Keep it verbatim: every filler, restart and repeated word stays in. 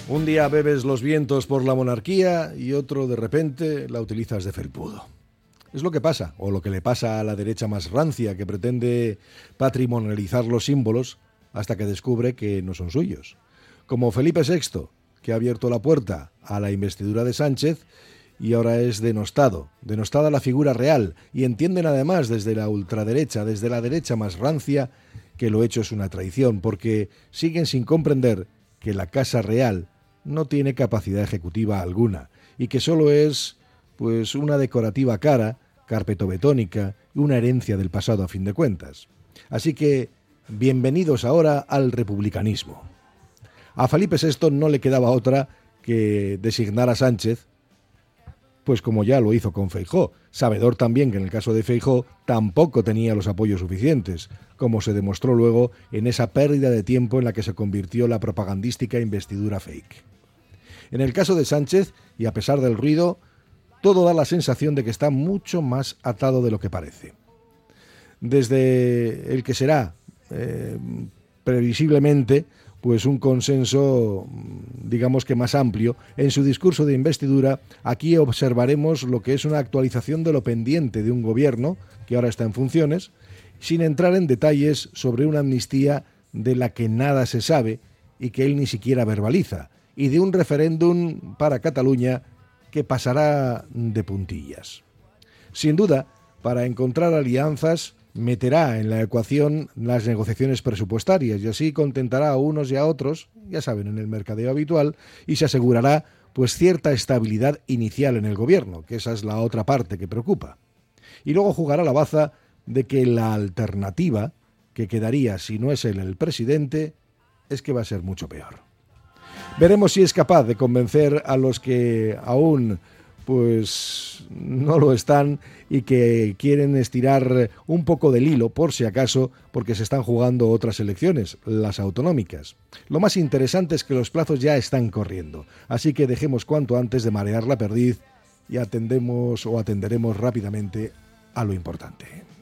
Un día bebes los vientos por la monarquía y otro de repente la utilizas de felpudo. Es lo que pasa, o lo que le pasa a la derecha más rancia, que pretende patrimonializar los símbolos hasta que descubre que no son suyos. Como Felipe sexto, que ha abierto la puerta a la investidura de Sánchez y ahora es denostado, denostada la figura real, y entienden además desde la ultraderecha, desde la derecha más rancia, que lo hecho es una traición, porque siguen sin comprender que la Casa Real no tiene capacidad ejecutiva alguna y que solo es pues una decorativa cara, carpetobetónica y una herencia del pasado a fin de cuentas. Así que bienvenidos ahora al republicanismo. A Felipe sexto no le quedaba otra que designar a Sánchez, pues como ya lo hizo con Feijóo, sabedor también que en el caso de Feijóo tampoco tenía los apoyos suficientes, como se demostró luego en esa pérdida de tiempo en la que se convirtió la propagandística investidura fake. En el caso de Sánchez, y a pesar del ruido, todo da la sensación de que está mucho más atado de lo que parece. Desde el que será, eh, previsiblemente, pues un consenso, digamos que más amplio, en su discurso de investidura, aquí observaremos lo que es una actualización de lo pendiente de un gobierno, que ahora está en funciones, sin entrar en detalles sobre una amnistía de la que nada se sabe y que él ni siquiera verbaliza, y de un referéndum para Cataluña que pasará de puntillas. Sin duda, para encontrar alianzas, meterá en la ecuación las negociaciones presupuestarias y así contentará a unos y a otros, ya saben, en el mercadeo habitual, y se asegurará pues cierta estabilidad inicial en el gobierno, que esa es la otra parte que preocupa. Y luego jugará la baza de que la alternativa que quedaría si no es él el presidente es que va a ser mucho peor. Veremos si es capaz de convencer a los que aún pues no lo están y que quieren estirar un poco del hilo por si acaso, porque se están jugando otras elecciones, las autonómicas. Lo más interesante es que los plazos ya están corriendo, así que dejemos cuanto antes de marear la perdiz y atendemos o atenderemos rápidamente a lo importante.